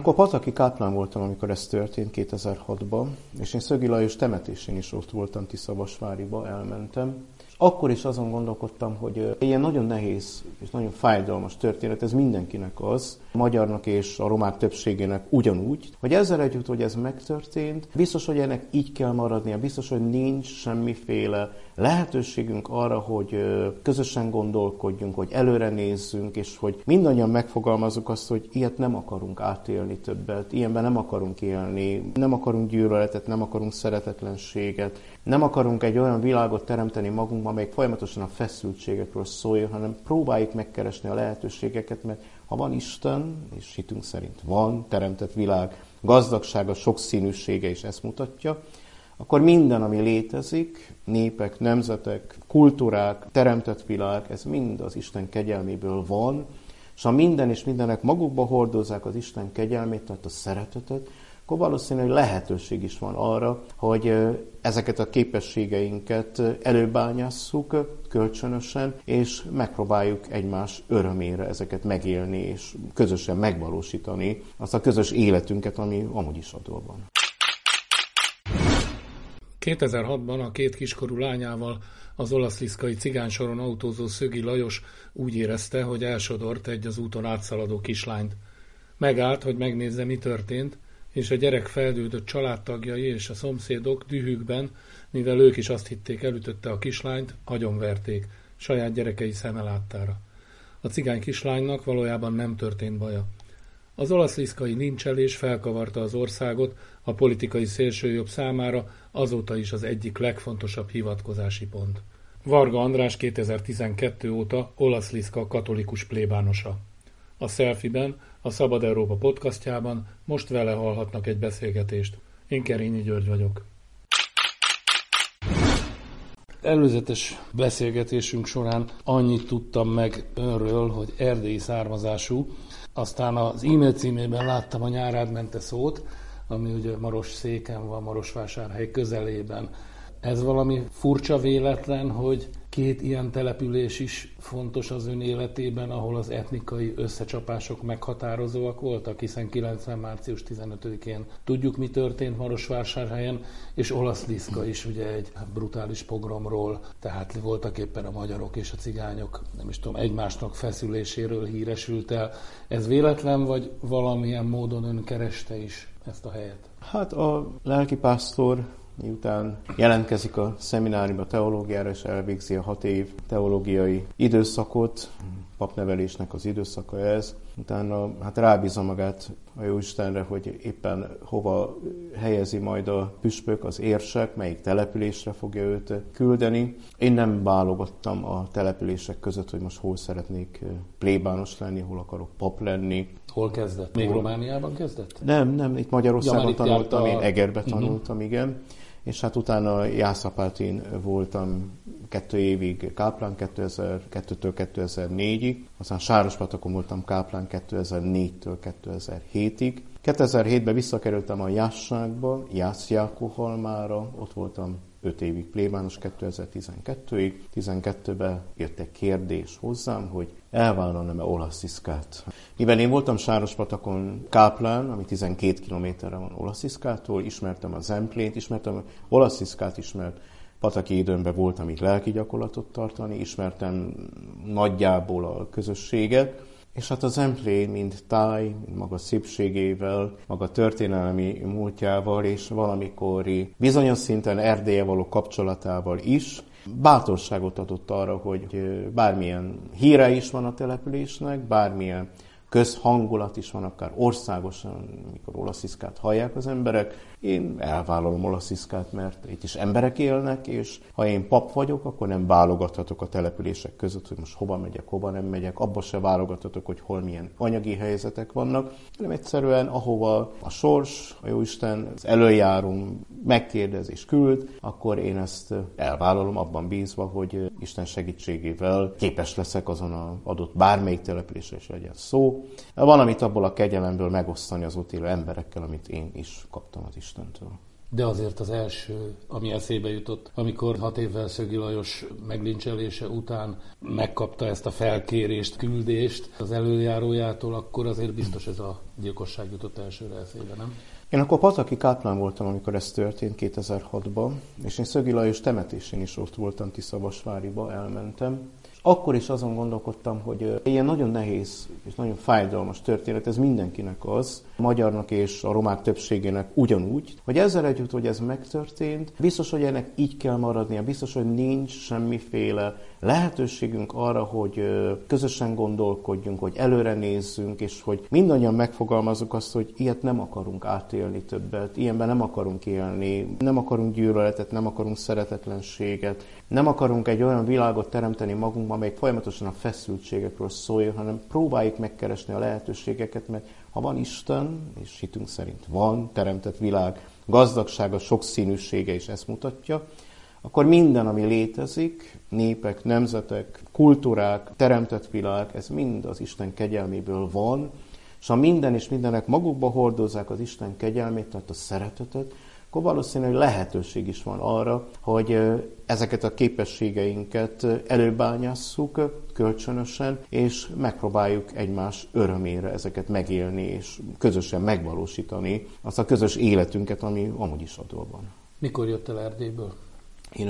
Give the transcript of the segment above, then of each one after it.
akkor pataki káplán voltam, amikor ez történt 2006-ban, és én Szögi Lajos temetésén is ott voltam, Tiszavasváriba, elmentem. Akkor is azon gondolkodtam, hogy ilyen nagyon nehéz és nagyon fájdalmas történet, ez mindenkinek az, a magyarnak és a romák többségének ugyanúgy, hogy ezzel együtt, hogy ez megtörtént, biztos, hogy ennek így kell maradnia, biztos, hogy nincs semmiféle lehetőségünk arra, hogy közösen gondolkodjunk, hogy előre nézzünk, és hogy mindannyian megfogalmazzuk azt, hogy ilyet nem akarunk átélni többet, ilyenben nem akarunk élni, nem akarunk gyűlöletet, nem akarunk szeretetlenséget, nem akarunk egy olyan világot teremteni magunkban, amelyik folyamatosan a feszültségekről szóljon, hanem próbáljuk megkeresni a lehetőségeket, mert ha van Isten, és hitünk szerint van, teremtett világ, gazdagsága, sokszínűsége is ezt mutatja, akkor minden, ami létezik, népek, nemzetek, kultúrák, teremtett világ, ez mind az Isten kegyelméből van, és ha minden és mindenek magukba hordozzák az Isten kegyelmét, tehát a szeretetet, akkor valószínűleg lehetőség is van arra, hogy ezeket a képességeinket előbányásszuk kölcsönösen, és megpróbáljuk egymás örömére ezeket megélni, és közösen megvalósítani azt a közös életünket, ami amúgy is adó van. 2006-ban a két kiskorú lányával az olaszliszkai cigánysoron autózó Szögi Lajos úgy érezte, hogy elsodort egy az úton átszaladó kislányt. Megállt, hogy megnézze, mi történt, és a gyerek feldődött családtagjai és a szomszédok dühükben, mivel ők is azt hitték, elütötte a kislányt, agyonverték, saját gyerekei szeme láttára. A cigány kislánynak valójában nem történt baja. Az olaszliszkai lincselés felkavarta az országot, a politikai szélsőjobb számára azóta is az egyik legfontosabb hivatkozási pont. Varga András 2012 óta olaszliszka katolikus plébánosa. A Selfie-ben, a Szabad Európa podcastjában most vele hallhatnak egy beszélgetést. Én Kerényi György vagyok. Előzetes beszélgetésünk során annyit tudtam meg önről, hogy erdélyi származású, aztán az e-mail címében láttam a Nyárád mente szót, ami ugye Marosszéken van, Marosvásárhely közelében. Ez valami furcsa véletlen, hogy két ilyen település is fontos az ön életében, ahol az etnikai összecsapások meghatározóak voltak, hiszen 90. március 15-én tudjuk, mi történt Marosvásárhelyen, és Olaszliszka is ugye egy brutális pogromról, tehát voltak éppen a magyarok és a cigányok, nem is tudom, egymásnak feszüléséről híresült el. Ez véletlen, vagy valamilyen módon ön kereste is ezt a helyet? Hát a lelkipásztor, miután jelentkezik a szemináriumba teológiára, és elvégzi a 6 év teológiai időszakot, papnevelésnek az időszaka ez, utána hát rábízza magát a Jóistenre, hogy éppen hova helyezi majd a püspök, az érsek, melyik településre fogja őt küldeni. Én nem válogattam a települések között, hogy most hol szeretnék plébános lenni, hol akarok pap lenni. Hol kezdett? Még Romániában kezdett? Nem, itt Magyarországon tanultam, én Egerbe tanultam, igen. És hát utána Jászapátin voltam 2 évig káplán, 2002-től 2004-ig, aztán Sárospatakon voltam káplán 2004-től 2007-ig. 2007-ben visszakerültem a Jászságba, Jászjákóhalmára, ott voltam 5 évig plébános 2012-ig. 12-ben jött egy kérdés hozzám, hogy elvállalnám-e Olaszliszkát. Mivel én voltam Sárospatakon káplán, ami 12 kilométerre van Olaszliszkától, ismertem a Zemplént, ismertem Olaszliszkát is, mert pataki időmben voltam itt lelki gyakorlatot tartani, ismertem nagyjából a közösséget, és hát a Zemplén, mint táj, mint maga szépségével, maga történelmi múltjával és valamikori bizonyos szinten Erdéllyel való kapcsolatával is bátorságot adott arra, hogy bármilyen híre is van a településnek, bármilyen közhangulat is van, akár országosan, mikor Olaszliszkát hallják az emberek. Én elvállalom Olaszliszkát, mert itt is emberek élnek, és ha én pap vagyok, akkor nem válogathatok a települések között, hogy most hova megyek, hova nem megyek, abba se válogathatok, hogy hol milyen anyagi helyzetek vannak, hanem egyszerűen ahova a sors, a Jóisten, az előjáró megkérdez és küld, akkor én ezt elvállalom abban bízva, hogy Isten segítségével képes leszek azon az adott bármelyik településre is legyen szó, valamit abból a kegyelemből megosztani az ott élő emberekkel, amit én is kaptam az Istentől. De azért az első, ami eszébe jutott, amikor 6 évvel Szögi Lajos meglincselése után megkapta ezt a felkérést, küldést az elöljárójától, akkor azért biztos ez a gyilkosság jutott elsőre eszébe, nem? Én akkor pataki káplán voltam, amikor ez történt 2006-ban, és én Szögi Lajos temetésén is ott voltam, Tiszavasváriba, elmentem. Akkor is azon gondolkodtam, hogy ilyen nagyon nehéz és nagyon fájdalmas történet, ez mindenkinek az, a magyarnak és a romák többségének ugyanúgy, hogy ezzel együtt, hogy ez megtörtént, biztos, hogy ennek így kell maradnia, biztos, hogy nincs semmiféle lehetőségünk arra, hogy közösen gondolkodjunk, hogy előre nézzünk, és hogy mindannyian megfogalmazzuk azt, hogy ilyet nem akarunk átélni többet, ilyenben nem akarunk élni, nem akarunk gyűlöletet, nem akarunk szeretetlenséget, nem akarunk egy olyan világot teremteni magunkban, amely folyamatosan a feszültségekről szóljon, hanem próbáljuk megkeresni a lehetőségeket, mert ha van Isten, és hitünk szerint van, teremtett világ, gazdagsága, sokszínűsége is ezt mutatja, akkor minden, ami létezik, népek, nemzetek, kultúrák, teremtett világ, ez mind az Isten kegyelméből van, és ha minden és mindenek magukba hordozzák az Isten kegyelmét, tehát a szeretetet, akkor valószínűleg lehetőség is van arra, hogy ezeket a képességeinket előbányásszuk kölcsönösen, és megpróbáljuk egymás örömére ezeket megélni, és közösen megvalósítani azt a közös életünket, ami amúgy is adva van. Mikor jött el Erdélyből? Én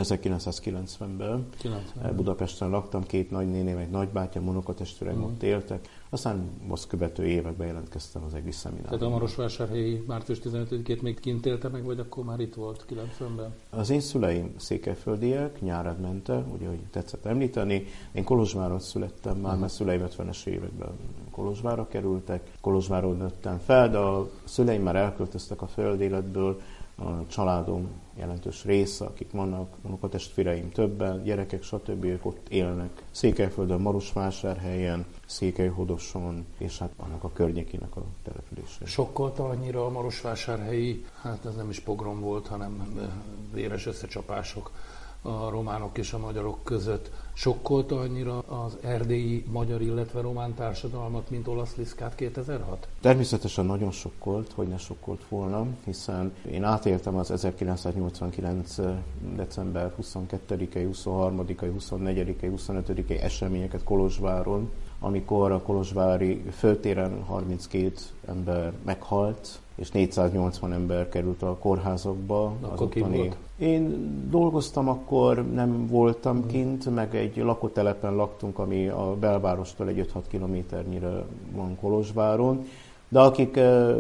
1990-ben Budapesten laktam, 2 nagynéném, egy nagybátyám, unokatestvérem ott éltek. Aztán azt követő években jelentkeztem az EGRI szemináriumban. Tehát a marosvásárhelyi március 15-ét még kint élte meg, vagy akkor már itt volt 90-ben? Az én szüleim székelyföldiek, Nyáradmente, ugye, hogy tetszett említeni. Én Kolozsváron születtem már, mert szüleim 50-es években Kolozsvárra kerültek. Kolozsváron nőttem fel, de a szüleim már elköltöztek a földéletből. A családom jelentős része, akik vannak, unokatestvéreim többen, gyerekek, stb. Ők ott élnek. Székelyföldön, Marosvásárhelyen, Székelyhodoson, és hát annak a környékének a települése. Sokkolta annyira a marosvásárhelyi, hát ez nem is pogrom volt, hanem véres összecsapások a románok és a magyarok között. Sokkolta annyira az erdélyi magyar, illetve román társadalmat, mint Olaszliszkát 2006? Természetesen nagyon sokkolt, hogy ne sokkolt volna, hiszen én átéltem az 1989. december 22-i, 23-i, 24-i, 25-i eseményeket Kolozsváron, amikor a kolozsvári főtéren 32 ember meghalt, és 480 ember került a kórházakba. Akkor ki volt? Én dolgoztam akkor, nem voltam kint, meg egy lakótelepen laktunk, ami a belvárostól egy 5-6 kilométernyire van Kolozsváron. De akik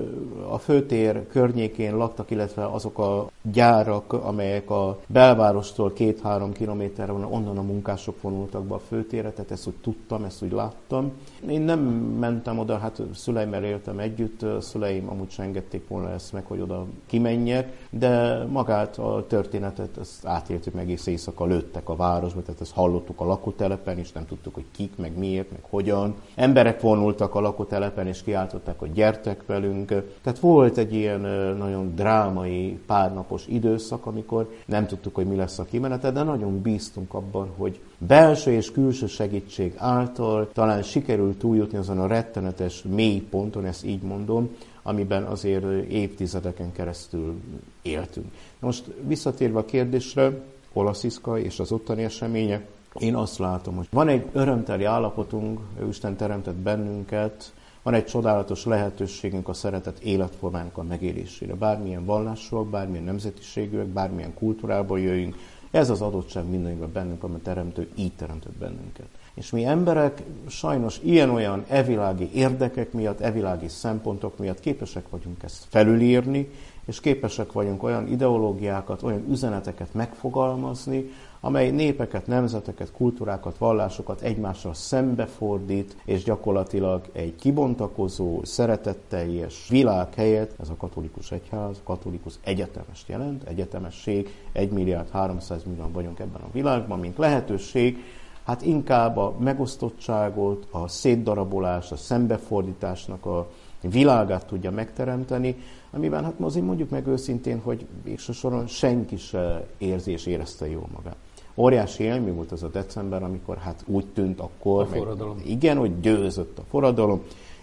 a főtér környékén laktak, illetve azok a gyárak, amelyek a belvárostól 2-3 kilométerre van, onnan a munkások vonultak be a főtérre, tehát ezt úgy tudtam, ezt úgy láttam. Én nem mentem oda, hát szüleimmel éltem együtt, szüleim amúgy sem engedték volna ezt meg, hogy oda kimenjek, de magát a történetet ezt átéltük, meg egész éjszaka lőttek a városba, tehát ezt hallottuk a lakótelepen, és nem tudtuk, hogy kik, meg miért, meg hogyan. Emberek vonultak a lakótelepen, és kiáltották, hogy gyertek velünk. Tehát volt egy ilyen nagyon drámai párnapos időszak, amikor nem tudtuk, hogy mi lesz a kimenete, de nagyon bíztunk abban, hogy belső és külső segítség által talán sikerült túljutni azon a rettenetes mély ponton, ezt így mondom, amiben azért évtizedeken keresztül éltünk. Most visszatérve a kérdésre, Olaszliszka és az ottani események, én azt látom, hogy van egy örömteli állapotunk, Isten teremtett bennünket, van egy csodálatos lehetőségünk a szeretet életformának a megélésére. Bármilyen vallásúak, bármilyen nemzetiségűek, bármilyen kultúrából jöjjünk, ez az adottság mindenben bennünk, amit teremtő így teremtett bennünket. És mi emberek sajnos ilyen-olyan evilági érdekek miatt, evilági szempontok miatt képesek vagyunk ezt felülírni, és képesek vagyunk olyan ideológiákat, olyan üzeneteket megfogalmazni, amely népeket, nemzeteket, kultúrákat, vallásokat egymással szembefordít, és gyakorlatilag egy kibontakozó, szeretetteljes világ helyett, ez a katolikus egyház, katolikus egyetemest jelent, egyetemesség, 1.300.000.000 vagyunk ebben a világban, mint lehetőség, hát inkább a megosztottságot, a szétdarabolás, a szembefordításnak a világát tudja megteremteni, amiben hát azért mondjuk meg őszintén, hogy végső soron senki se érzi és érezte jól magát. Óriási élmény volt az a december, amikor hát úgy tűnt akkor, a forradalom. Igen, hogy győzött a forradalom,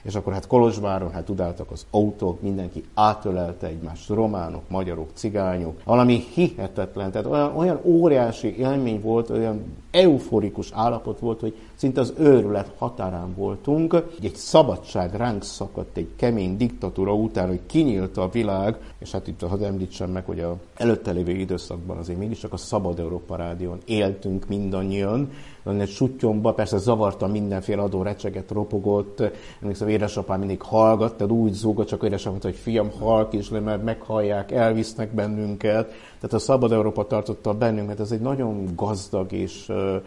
és akkor hát Kolozsváron dudáltak az autók, mindenki átölelte egymást, románok, magyarok, cigányok, valami hihetetlen, tehát olyan óriási élmény volt, olyan euforikus állapot volt, hogy szinte az őrület határán voltunk. Egy szabadság ránk szakadt egy kemény diktatúra után, hogy kinyílt a világ, és hát itt hadd említsem meg, hogy az előtte lévő időszakban azért mégiscsak a Szabad Európa Rádión éltünk mindannyian, egy suttyomba, persze zavarta mindenféle adó recseget, ropogott, emlékszem, édesapám mindig hallgattad, úgy zúgott, csak édesapám mondta, hogy fiam, hallgass le, mert meghallják, elvisznek bennünket. Tehát a Szabad Európa tartotta bennünk, mert ez egy nagyon gazdag és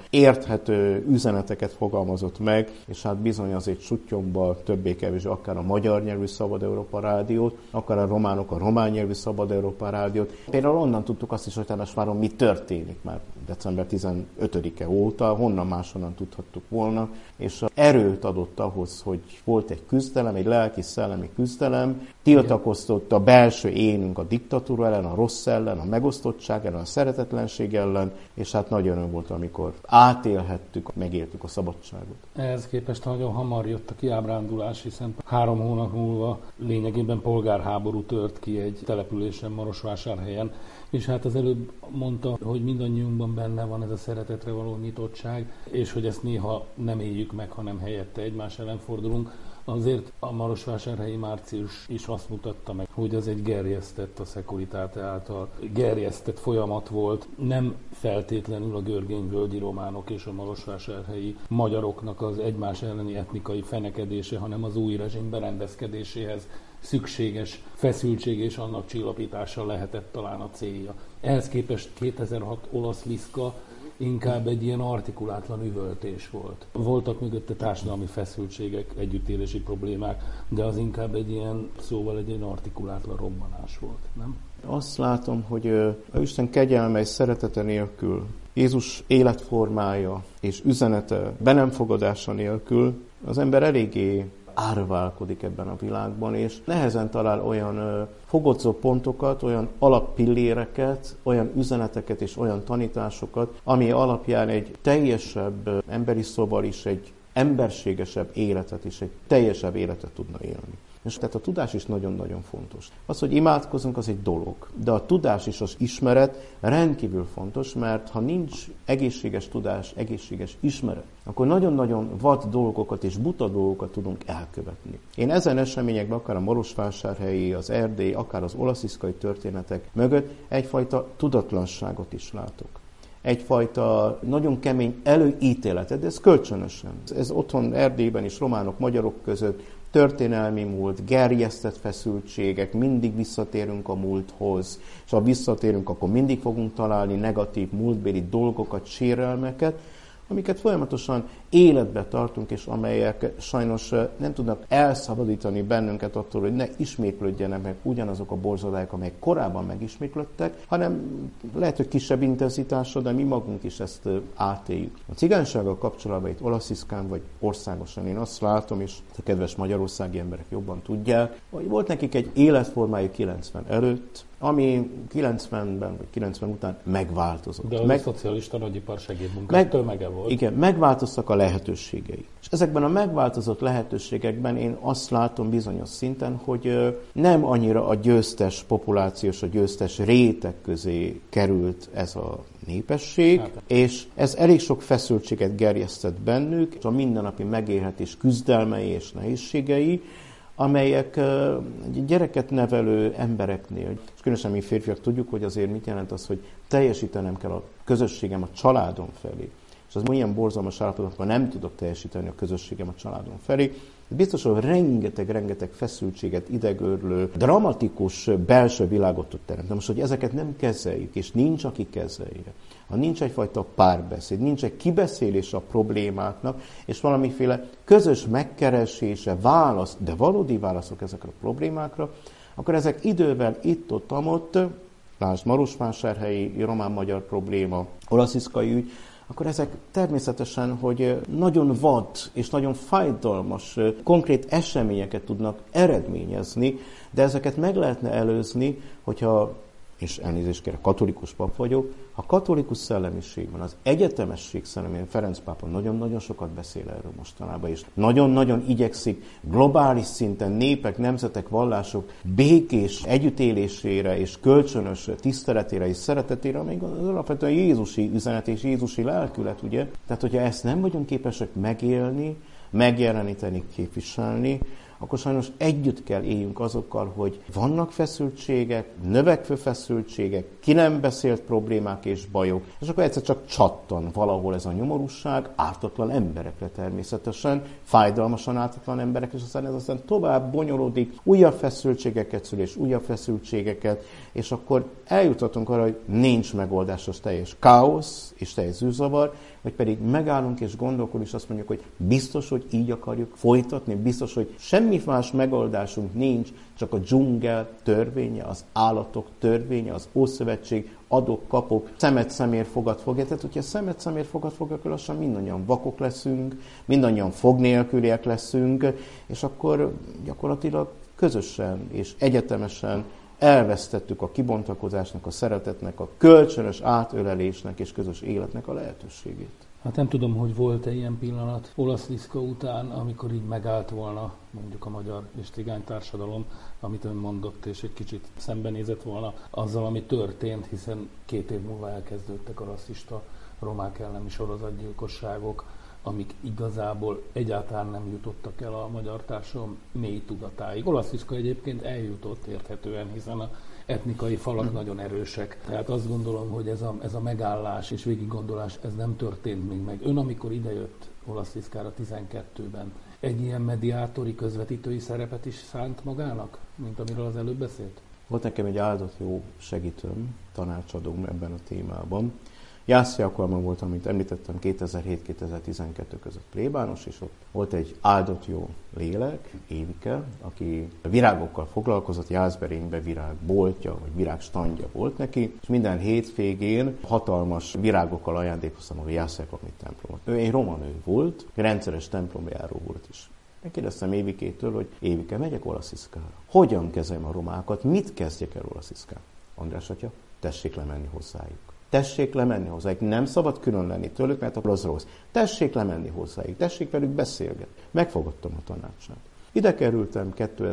érthető üzeneteket fogalmazott meg, és hát bizony azért suttyomba többé-kevésbé akár a magyar nyelvű Szabad Európa Rádiót, akár a románok a román nyelvű Szabad Európa Rádiót. Például onnan tudtuk azt is, hogy Temesváron mi történik már december 15-e óta, honnan máshonnan tudhattuk volna, és erőt adott ahhoz, hogy volt egy küzdelem, egy lelki-szellemi küzdelem, tiltakoztott a belső énünk a diktatúra ellen, a rossz ellen, a megosztottság ellen, a szeretetlenség ellen, és hát nagy öröm volt, amikor átélhettük, megéltük a szabadságot. Ehhez képest nagyon hamar jött a kiábrándulás, hiszen 3 hónap múlva lényegében polgárháború tört ki egy településen, Marosvásárhelyen, és hát az előbb mondta, hogy mindannyiunkban benne van ez a szeretetre való nyitottság, és hogy ezt néha nem éljük meg, hanem helyette egymás ellen fordulunk. Azért a marosvásárhelyi március is azt mutatta meg, hogy ez egy gerjesztett, a Securitate által gerjesztett folyamat volt. Nem feltétlenül a görgényvölgyi románok és a marosvásárhelyi magyaroknak az egymás elleni etnikai fenekedése, hanem az új rezsim berendezkedéséhez szükséges feszültség és annak csillapítása lehetett talán a célja. Ehhez képest 2006 olasz Liszka inkább egy ilyen artikulátlan üvöltés volt. Voltak mögötte társadalmi feszültségek, együttélési problémák, de az inkább egy ilyen, szóval egy ilyen artikulátlan robbanás volt, nem? Azt látom, hogy a Isten kegyelme és szeretete nélkül, Jézus életformája és üzenete be nem fogadása nélkül az ember eléggé árválkodik ebben a világban, és nehezen talál olyan fogodzó pontokat, olyan alappilléreket, olyan üzeneteket és olyan tanításokat, ami alapján egy teljesebb emberi szóval is egy emberségesebb életet és egy teljesebb életet tudna élni. És tehát a tudás is nagyon-nagyon fontos. Az, hogy imádkozunk, az egy dolog, de a tudás és az ismeret rendkívül fontos, mert ha nincs egészséges tudás, egészséges ismeret, akkor nagyon-nagyon vad dolgokat és buta dolgokat tudunk elkövetni. Én ezen eseményekben, akár a marosvásárhelyi, az erdélyi, akár az olasziszkai történetek mögött egyfajta tudatlanságot is látok. Egyfajta nagyon kemény előítéletet, de ez kölcsönösen. Ez otthon Erdélyben is románok, magyarok között történelmi múlt, gerjesztett feszültségek, mindig visszatérünk a múlthoz, és ha visszatérünk, akkor mindig fogunk találni negatív múltbéli dolgokat, sérelmeket, amiket folyamatosan életbe tartunk, és amelyek sajnos nem tudnak elszabadítani bennünket attól, hogy ne ismétlődjenek meg ugyanazok a borzadályok, amelyek korábban megismétlődtek, hanem lehet, hogy kisebb intenzitással, de mi magunk is ezt átéljük. A cigánysággal kapcsolatban itt olasziszkán vagy országosan én azt látom, és a kedves magyarországi emberek jobban tudják, hogy volt nekik egy életformájuk 90 előtt, ami 90-ben vagy 90 után megváltozott. De a szocialista nagyipar segédmunkák tömege volt. Igen, megváltoztak a lehetőségei. És ezekben a megváltozott lehetőségekben én azt látom bizonyos szinten, hogy nem annyira a győztes populációs, a győztes réteg közé került ez a népesség, és ez elég sok feszültséget gerjesztett bennük, a mindennapi megélhetés küzdelmei és nehézségei, amelyek gyereket nevelő embereknél, és különösen mi férfiak tudjuk, hogy azért mit jelent az, hogy teljesítenem kell a közösségem a családom felé. És az olyan borzalmas állapotban nem tudok teljesíteni a közösségem a családom felé. Biztos, hogy rengeteg feszültséget, idegörlő, dramatikus belső világot tud teremteni. Most, hogy ezeket nem kezeljük, és nincs, aki kezelje. Ha nincs egyfajta párbeszéd, nincs egy kibeszélés a problémáknak, és valamiféle közös megkeresése, válasz, de valódi válaszok ezekre a problémákra, akkor ezek idővel itt-ott, lásd marosvásárhelyi román-magyar probléma, olasziszkai ügy, akkor ezek természetesen, hogy nagyon vad és nagyon fájdalmas, konkrét eseményeket tudnak eredményezni, de ezeket meg lehetne előzni, hogyha és elnézést kérek, katolikus pap vagyok, ha katolikus szellemiség van, az egyetemesség szellemében, Ferenc pápa nagyon-nagyon sokat beszél erről mostanában, és nagyon-nagyon igyekszik globális szinten népek, nemzetek, vallások békés együttélésére és kölcsönös tiszteletére és szeretetére, amíg az alapvetően Jézusi üzenet és Jézusi lelkület, ugye? Tehát, hogyha ezt nem vagyunk képesek megélni, megjeleníteni, képviselni, akkor sajnos együtt kell éljünk azokkal, hogy vannak feszültségek, növekvő feszültségek, ki nem beszélt problémák és bajok, és akkor egyszer csak csattan valahol ez a nyomorúság, ártatlan emberekre természetesen, fájdalmasan ártatlan emberekre, és aztán tovább bonyolódik, újabb feszültségeket szül, és újabb feszültségeket, és akkor eljuthatunk arra, hogy nincs megoldás, teljes káosz és teljes zűrzavar, vagy pedig megállunk és gondolkodunk, és azt mondjuk, hogy biztos, hogy így akarjuk folytatni, biztos, hogy semmi más megoldásunk nincs, csak a dzsungel törvénye, az állatok törvénye, az Ószövetség, adok, kapok, szemet szemért fogad fogja. Tehát, hogyha szemet szemért fogad fogja, akkor lassan mindannyian vakok leszünk, mindannyian fog nélküliek leszünk, és akkor gyakorlatilag közösen és egyetemesen elvesztettük a kibontakozásnak, a szeretetnek, a kölcsönös átölelésnek és közös életnek a lehetőségét. Hát nem tudom, hogy volt-e ilyen pillanat Olasz Liszka után, amikor így megállt volna mondjuk a magyar és cigány társadalom, amit ön mondott, és egy kicsit szembenézett volna azzal, ami történt, hiszen 2 év múlva elkezdődtek a rasszista romák elleni sorozatgyilkosságok, amik igazából egyáltalán nem jutottak el a magyar társadalom mély tudatáig. Olasz Liszka egyébként eljutott érthetően, hiszen a etnikai falak nagyon erősek. Tehát azt gondolom, hogy ez a megállás és végiggondolás, ez nem történt még meg. Ön, amikor idejött Olasz Liszkára 12-ben, egy ilyen mediátori, közvetítői szerepet is szánt magának, mint amiről az előbb beszélt? Volt nekem egy áldott jó segítőm, tanácsadóm ebben a témában. Jász Jákolman volt, amit említettem, 2007-2012 között plébános, és ott volt egy áldott jó lélek, Évike, aki virágokkal foglalkozott, Jászberényben virágboltja, vagy virágstandja volt neki, és minden hétvégén hatalmas virágokkal ajándékoztam a Jász Jákolmi templomot. Ő egy roma nő volt, rendszeres templomjáró volt is. Megkérdeztem Évikétől, hogy Évike, megyek Olasz Liszkára. Hogyan kezeljem a romákat, mit kezdjek el Olasz Liszkán? András atya, tessék lemenni hozzájuk. Tessék lemenni hozzájuk. Nem szabad külön lenni tőlük, mert akkor az rossz. Tessék lemenni hozzájuk. Tessék velük beszélgetni. Megfogadtam a tanácsát. Ide kerültem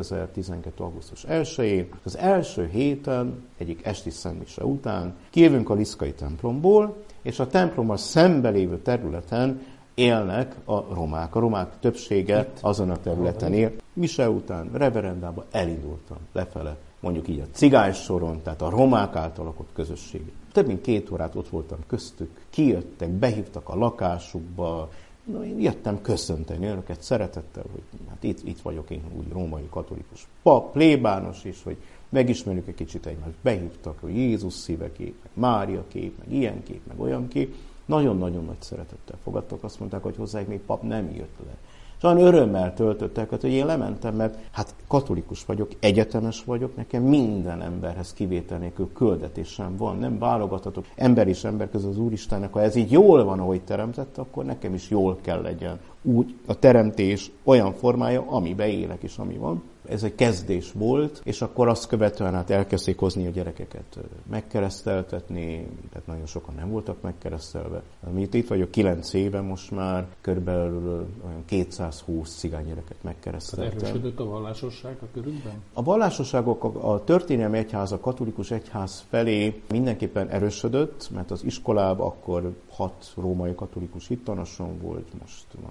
2012. augusztus 1-én. Az első héten, egyik esti szentmise után kijövünk a Liszkai templomból, és a templommal szembe lévő területen élnek a romák. A romák többsége azon a területen él. Mise után, reverendába elindultam lefele, mondjuk így a cigány soron, tehát a romák által lakott közösség. Több mint 2 órát ott voltam köztük, kijöttek, behívtak a lakásukba, én jöttem köszönteni önöket szeretettel, hogy hát itt vagyok én úgy római katolikus pap, plébános is, hogy megismerjük egy kicsit egymást. Behívtak, hogy Jézus szívekép, meg Mária kép, meg ilyen kép, meg olyan kép. Nagyon-nagyon nagy szeretettel fogadtak, azt mondták, hogy hozzájuk még pap nem jött le. És olyan örömmel töltöttek, hogy én lementem, mert hát katolikus vagyok, egyetemes vagyok, nekem minden emberhez kivétel nélkül küldetésem van, nem válogathatok ember és ember között az Úristennek, ha ez így jól van, ahogy teremtette, akkor nekem is jól kell legyen. Úgy a teremtés olyan formája, amiben élek és ami van. Ez egy kezdés volt, és akkor azt követően hát elkezdték hozni a gyerekeket megkereszteltetni, tehát nagyon sokan nem voltak megkeresztelve. Itt vagyok 9 éve most már, körülbelül olyan 220 cigány gyereket megkereszteltem. Erősödött a vallásosság a körülben? A vallásosságok a történelmi egyház, a katolikus egyház felé mindenképpen erősödött, mert az iskolában akkor 6 római katolikus hittanosom volt, most van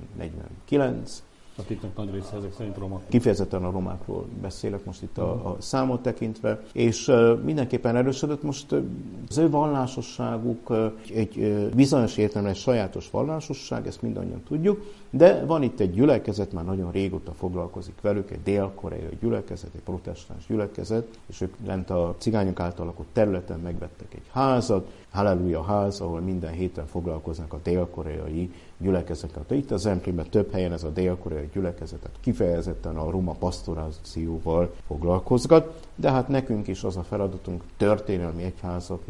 49. Akiknek nagy része ezek szerint roma. Kifejezetten a romákról beszélek most itt a számot tekintve, és mindenképpen erősödött. Most az ő vallásosságuk egy bizonyos értelemben egy sajátos vallásosság, ezt mindannyian tudjuk, de van itt egy gyülekezet, már nagyon régóta foglalkozik velük, egy dél-koreai gyülekezet, egy protestáns gyülekezet, és ők lent a cigányok által lakott területen megvettek egy házat, Halleluja ház, ahol minden héten foglalkoznak a dél-koreai gyülekezetek. Itt az Zemplében több helyen ez a dél-koreai gyülekezet kifejezetten a roma pastorációval foglalkozgat, de hát nekünk is az a feladatunk történelmi egyházaknak,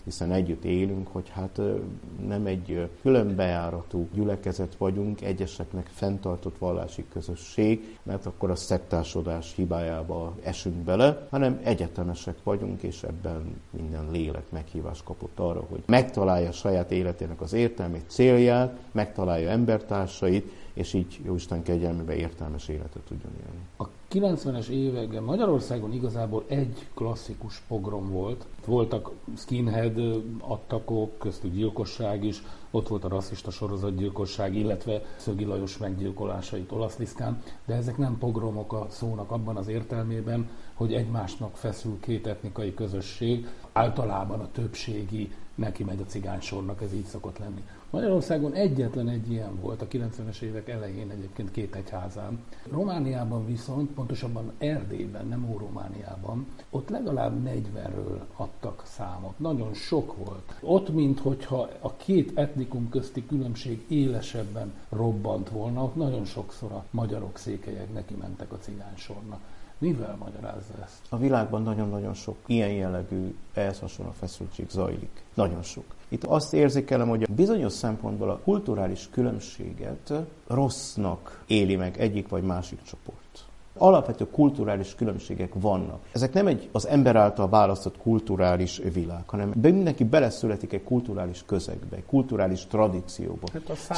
hiszen együtt élünk, hogy hát nem egy külön bejáratú gyülekezet vagyunk, egyeseknek fenntartott vallási közösség, mert akkor a szektásodás hibájába esünk bele, hanem egyetemesek vagyunk, és ebben minden lélek meghívást kapott arra, hogy megtalálja saját életének az értelmét, célját, megtalálja embertársait, és így Jóisten kegyelmébe értelmes életet tudjon élni. A 90-es években Magyarországon igazából egy klasszikus pogrom volt. Voltak skinhead attakok, köztük gyilkosság is, ott volt a rasszista sorozatgyilkosság, illetve Szögi Lajos meggyilkolásait Olaszliszkán, de ezek nem pogromok a szónak abban az értelmében, hogy egymásnak feszül két etnikai közösség, általában a többségi neki megy a cigánysornak, ez így szokott lenni. Magyarországon egyetlen egy ilyen volt a 90-es évek elején egyébként 2 egyházán. Romániában viszont, pontosabban Erdélyben, nem Óromániában, ott legalább 40-ről adtak számot. Nagyon sok volt. Ott, minthogyha a két etnikum közti különbség élesebben robbant volna, ott nagyon sokszor a magyarok, székelyek neki mentek a cigánysornak. Mivel magyarázza ezt? A világban nagyon-nagyon sok ilyen jellegű, ehhez hasonló feszültség zajlik. Nagyon sok. Itt azt érzékelem, hogy a bizonyos szempontból a kulturális különbséget rossznak éli meg egyik vagy másik csoport. Alapvető kulturális különbségek vannak. Ezek nem az ember által választott kulturális világ, hanem mindenki beleszületik egy kulturális közegbe, egy kulturális tradícióba. Hát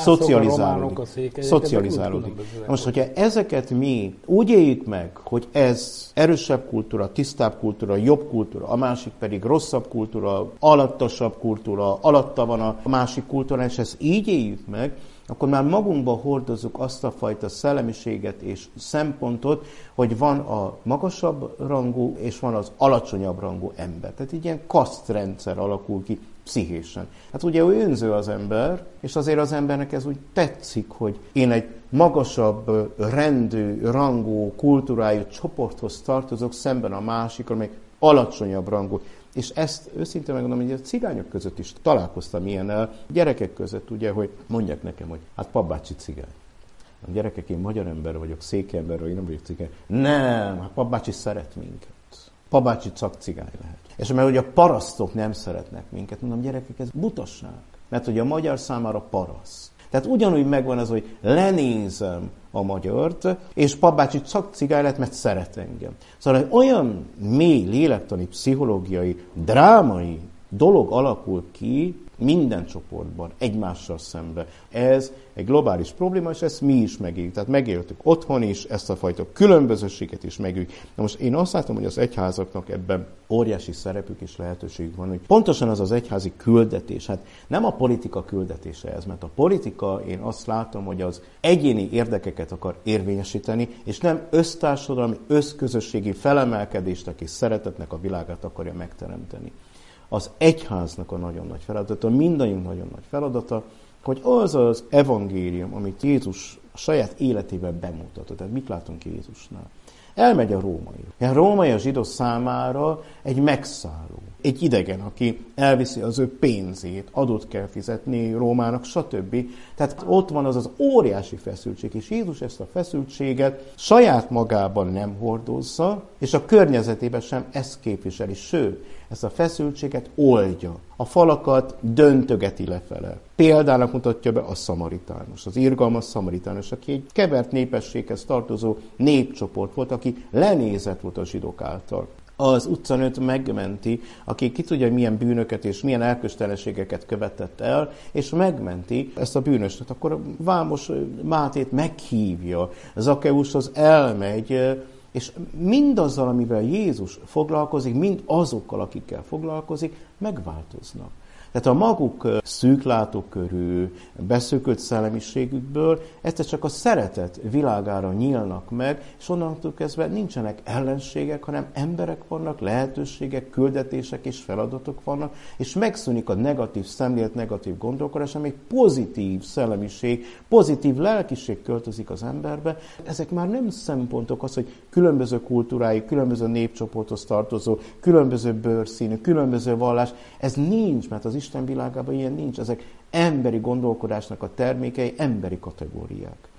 szocializálódik. Most, hogyha ezeket mi úgy éljük meg, hogy ez erősebb kultúra, tisztább kultúra, jobb kultúra, a másik pedig rosszabb kultúra, alattasabb kultúra, alatta van a másik kultúra, és ezt így éljük meg, akkor már magunkba hordozzuk azt a fajta szellemiséget és szempontot, hogy van a magasabb rangú, és van az alacsonyabb rangú ember. Tehát egy ilyen kasztrendszer alakul ki pszichésen. Hát ugye ő önző az ember, és azért az embernek ez úgy tetszik, hogy én egy magasabb rendű, rangú, kultúrájú csoporthoz tartozok, szemben a másikra, még alacsonyabb rangú. És ezt őszintén megmondom, hogy a cigányok között is találkoztam ilyennel, gyerekek között, ugye, hogy mondják nekem, hogy hát papbácsi cigány. A gyerekek, én magyar ember vagyok, székely ember vagyok, én nem vagyok cigány. Nem, hát papbácsi szeret minket. Papbácsi csak cigány lehet. És mert ugye a parasztok nem szeretnek minket, mondom, gyerekek, ez butasság. Mert ugye a magyar számára paraszt. Tehát ugyanúgy megvan az, hogy lenézem a magyart, és papbácsi csak cigány lett, mert szeret engem. Szóval olyan mély lélektani, pszichológiai, drámai dolog alakul ki minden csoportban, egymással szemben. Ez egy globális probléma, és ezt mi is megéljük. Tehát megéltük otthon is, ezt a fajta különbözőséget is megéljük. Na most én azt látom, hogy az egyházaknak ebben óriási szerepük és lehetőségük van, hogy pontosan az egyházi küldetés, hát nem a politika küldetése ez, mert a politika, én azt látom, hogy az egyéni érdekeket akar érvényesíteni, és nem össztársadalmi, összközösségi felemelkedést és szeretetnek a világát akarja megteremteni. Az egyháznak a nagyon nagy feladata, mindannyiunk nagyon nagy feladata, hogy az az evangélium, amit Jézus a saját életében bemutatott. Tehát mit látunk Jézusnál? Elmegy a római. A római a zsidó számára egy megszálló, egy idegen, aki elviszi az ő pénzét, adót kell fizetni Rómának, stb. Tehát ott van az óriási feszültség, és Jézus ezt a feszültséget saját magában nem hordozza, és a környezetében sem ezt képviseli, sőt, ezt a feszültséget oldja. A falakat döntögeti lefele. Példának mutatja be a szamaritános, az irgalmas szamaritános, aki egy kevert népességhez tartozó népcsoport volt, aki lenézett volt a zsidók által. Az utcanőt megmenti, aki ki tudja, milyen bűnöket és milyen erkölcstelenségeket követett el, és megmenti ezt a bűnöset. Akkor Vámos Mátét meghívja, Zakkeushoz elmegy, és mindazzal, amivel Jézus foglalkozik, mind azokkal, akikkel foglalkozik, megváltoznak. Tehát a maguk szűklátókörű, beszűkült szellemiségükből egyszer csak a szeretet világára nyílnak meg, és onnantól kezdve nincsenek ellenségek, hanem emberek vannak, lehetőségek, küldetések és feladatok vannak, és megszűnik a negatív szemlélet, negatív gondolkodás, ami egy pozitív szellemiség, pozitív lelkiség költözik az emberbe. Ezek már nem szempontok az, hogy különböző kultúrájú, különböző népcsoporthoz tartozó, különböző bőrszínű, különböző vallás. Ez nincs, mert az Isten világában ilyen nincs. Ezek emberi gondolkodásnak a termékei, emberi kategóriák.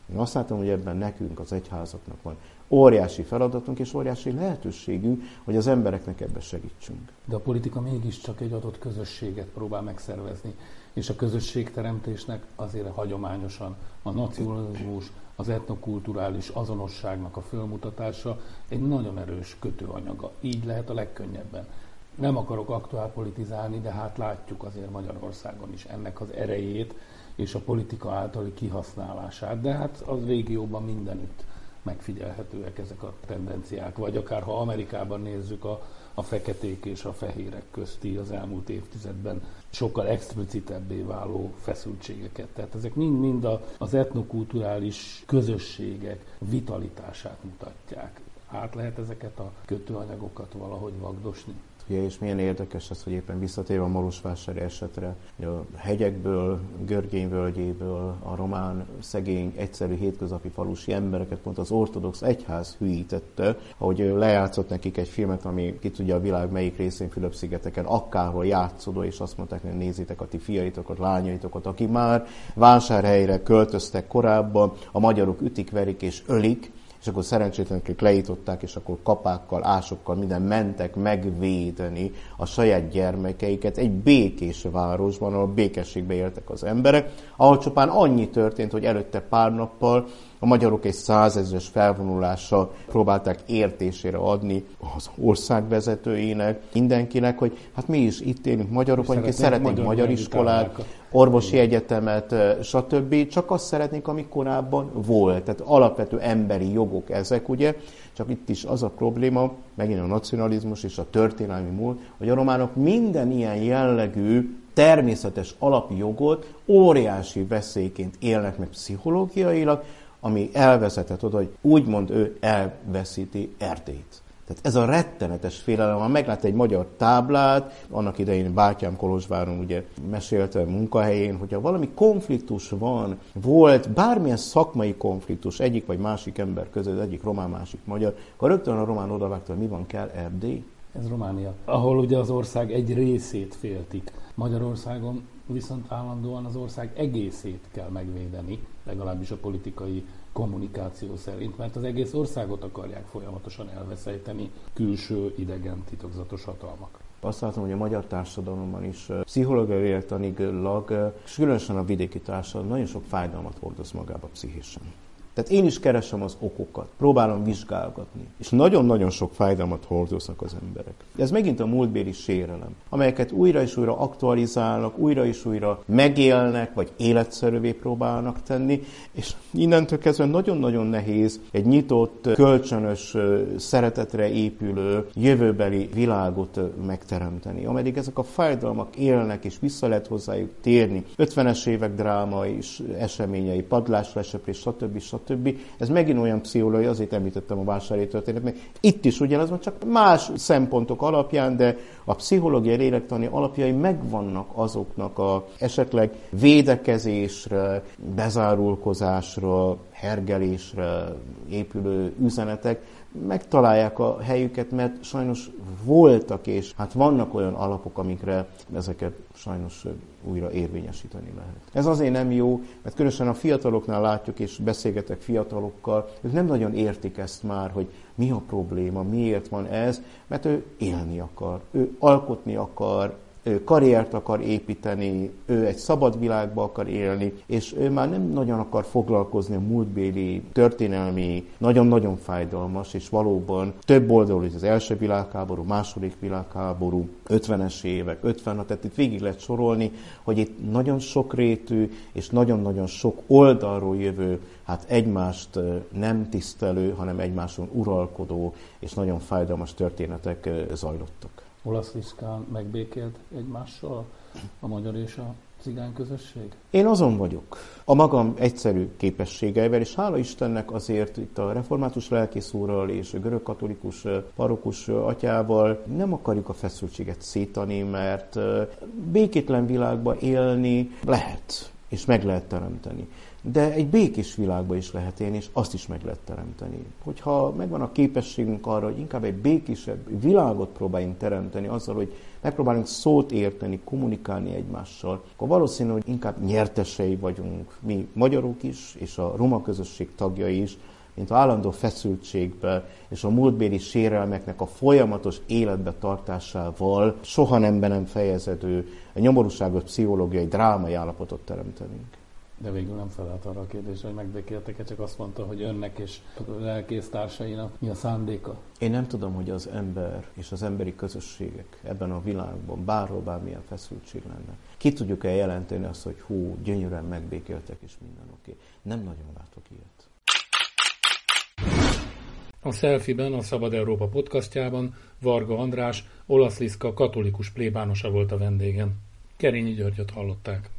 Én azt látom, hogy ebben nekünk, az egyházaknak van óriási feladatunk és óriási lehetőségünk, hogy az embereknek ebbe segítsünk. De a politika mégiscsak egy adott közösséget próbál megszervezni, és a közösségteremtésnek azért hagyományosan a nacionalizmus, az etnokulturális azonosságnak a fölmutatása egy nagyon erős kötőanyaga. Így lehet a legkönnyebben. Nem akarok aktuálpolitizálni, de hát látjuk azért Magyarországon is ennek az erejét és a politika általi kihasználását, de hát az régióban mindenütt megfigyelhetőek ezek a tendenciák, vagy akár ha Amerikában nézzük a feketék és a fehérek közti az elmúlt évtizedben sokkal explicitebbé váló feszültségeket. Tehát ezek mind az etnokulturális közösségek vitalitását mutatják. Át lehet ezeket a kötőanyagokat valahogy vagdosni? Ugye, és milyen érdekes ez, hogy éppen visszatérve a marosvásári esetre, a hegyekből, Görgény völgyéből a román, szegény, egyszerű, hétköznapi falusi embereket pont az ortodox egyház hülyítette, ahogy lejátszott nekik egy filmet, ami ki tudja a világ melyik részén, Fülöp-szigeteken, akárhol játszódó, és azt mondták, hogy nézzétek a ti fiaitokat, lányaitokat, aki már Vásárhelyre költöztek korábban, a magyarok ütik, verik és ölik, és akkor szerencsétlenek leították, és akkor kapákkal, ásokkal minden mentek megvédeni a saját gyermekeiket egy békés városban, ahol békességbe éltek az emberek, ahol csupán annyi történt, hogy előtte pár nappal a magyarok egy 100 000-es felvonulással próbálták értésére adni az ország vezetőinek, mindenkinek, hogy hát mi is itt élünk magyarok, vagyunk, és szeretnénk magyar iskolát, orvosi egyetemet, stb. Csak azt szeretnénk, ami korábban volt. Tehát alapvető emberi jogok ezek, ugye? Csak itt is az a probléma, megint a nacionalizmus és a történelmi múlt, hogy a románok minden ilyen jellegű természetes alapjogot óriási veszélyként élnek meg pszichológiailag, ami elvezetett oda, hogy úgymond ő elveszíti Erdélyt. Tehát ez a rettenetes félelem, ha meglát egy magyar táblát, annak idején bátyám Kolozsváron ugye mesélte munkahelyén, hogyha valami konfliktus volt bármilyen szakmai konfliktus egyik vagy másik ember között, egyik román, másik magyar, akkor rögtön a román odavágta, hogy mi van, kell Erdély. Ez Románia, ahol ugye az ország egy részét féltik. Magyarországon viszont állandóan az ország egészét kell megvédeni, legalábbis a politikai kommunikáció szerint, mert az egész országot akarják folyamatosan elveszejteni külső, idegen, titokzatos hatalmak. Azt látom, hogy a magyar társadalomban is pszichológiai értanilag, és különösen a vidéki társadalom nagyon sok fájdalmat hordoz magába pszichésen. Tehát én is keresem az okokat, próbálom vizsgálgatni, és nagyon-nagyon sok fájdalmat hordoznak az emberek. Ez megint a múltbéli sérelem, amelyeket újra és újra aktualizálnak, újra és újra megélnek, vagy életszerűvé próbálnak tenni, és innentől kezdve nagyon-nagyon nehéz egy nyitott, kölcsönös, szeretetre épülő, jövőbeli világot megteremteni. Ameddig ezek a fájdalmak élnek, és vissza lehet hozzájuk térni, 50-es évek drámai és eseményei, padlásleseprés, stb. Ez megint olyan pszichológiai, azért említettem a vásárhelyi történetet, itt is ugyanaz van, csak más szempontok alapján, de a pszichológiai lélektani alapjai megvannak azoknak a esetleg védekezésre, bezárulkozásra, hergelésre épülő üzenetek, megtalálják a helyüket, mert sajnos voltak, és hát vannak olyan alapok, amikre ezeket sajnos újra érvényesíteni lehet. Ez azért nem jó, mert különösen a fiataloknál látjuk, és beszélgetek fiatalokkal, ők nem nagyon értik ezt már, hogy mi a probléma, miért van ez, mert ő élni akar, ő alkotni akar, ő karriert akar építeni, ő egy szabad világba akar élni, és ő már nem nagyon akar foglalkozni a múltbéli, történelmi, nagyon-nagyon fájdalmas, és valóban több oldalú, az első világháború, második világháború, 50-es évek, 56, tehát itt végig lehet sorolni, hogy itt nagyon sokrétű, és nagyon-nagyon sok oldalról jövő, hát egymást nem tisztelő, hanem egymáson uralkodó, és nagyon fájdalmas történetek zajlottak. Olasz Liszkán megbékélt egymással a magyar és a cigány közösség? Én azon vagyok, a magam egyszerű képességeivel, és hála Istennek azért itt a református lelkész úrral és a görögkatolikus parokus atyával nem akarjuk a feszültséget szétani, mert békétlen világban élni lehet, és meg lehet teremteni. de egy békés világban is lehet élni, és azt is meg lehet teremteni. Hogyha megvan a képességünk arra, hogy inkább egy békésebb világot próbáljunk teremteni azzal, hogy megpróbálunk szót érteni, kommunikálni egymással, akkor valószínű, hogy inkább nyertesei vagyunk mi magyarok is, és a roma közösség tagjai is, mint állandó feszültségbe és a múltbéli sérelmeknek a folyamatos életbe tartásával soha nem fejeződő, nyomorúságos pszichológiai, drámai állapotot teremtenünk. De végül nem felelt arra a kérdésre, hogy megbékéltek-e, csak azt mondta, hogy önnek és lelkésztársainak mi a szándéka? Én nem tudom, hogy az ember és az emberi közösségek ebben a világban bárhol bármilyen feszültség lenne. Ki tudjuk-e jelenteni azt, hogy hú, gyönyörűen megbékéltek és minden oké. Nem nagyon látok ilyet. A Selfie-ben, a Szabad Európa podcastjában Varga András, Olasz Liszka katolikus plébánosa volt a vendégem. Kerényi Györgyöt hallották.